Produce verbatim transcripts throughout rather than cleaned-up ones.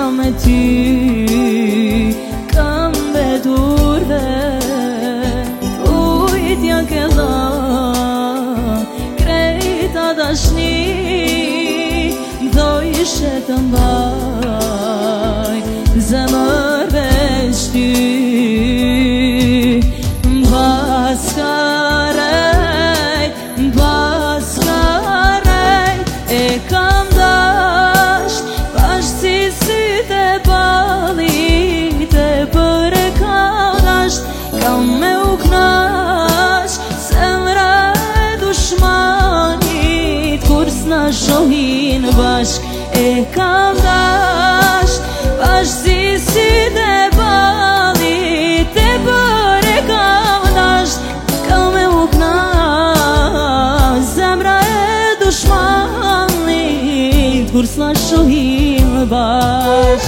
me ty kam betur vet ujtja ke dha krejta dashni do ishe të mbaj zemër veç ty Paskarej, paskarej e kam dasht bashkësisit e ballit e për e kam dasht kam me u knasht zemra e dushmanit kur s'na shohin bashk e kam dasht bashkësisit e ballit e për e kam dasht kam me u knasht zemra e dushmanit kur s'na shohin bashk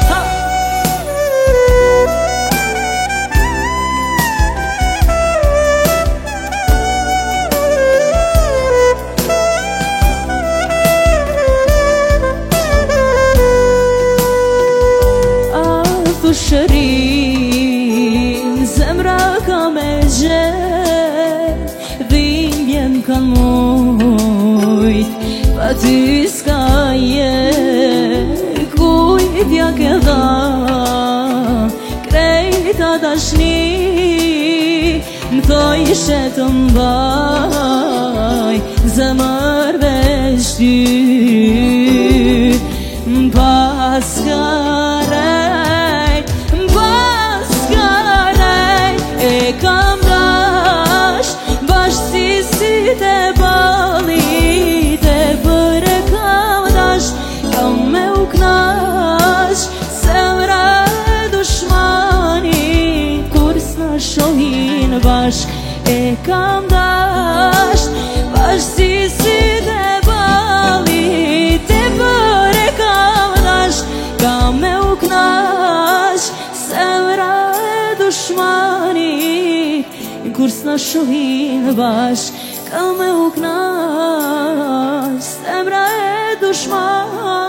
Shërim, zemra ka me gjet dhimbjen kan mujt pa ty s'ka jet kujtja ke dha krejta dashni m'thoj ishe të mbaj zemër veç ty Paskarej e kam dasht bashkësisit e ballit e për e kam dasht kam me u knasht zemra e dushmanit kur s'na shohin bashk e kam dasht bashkësisit e ballit e për e kam dasht kam me u knasht zemra dushmanit kur s'na shohin bashk kam me u knasht zemra e dushmanit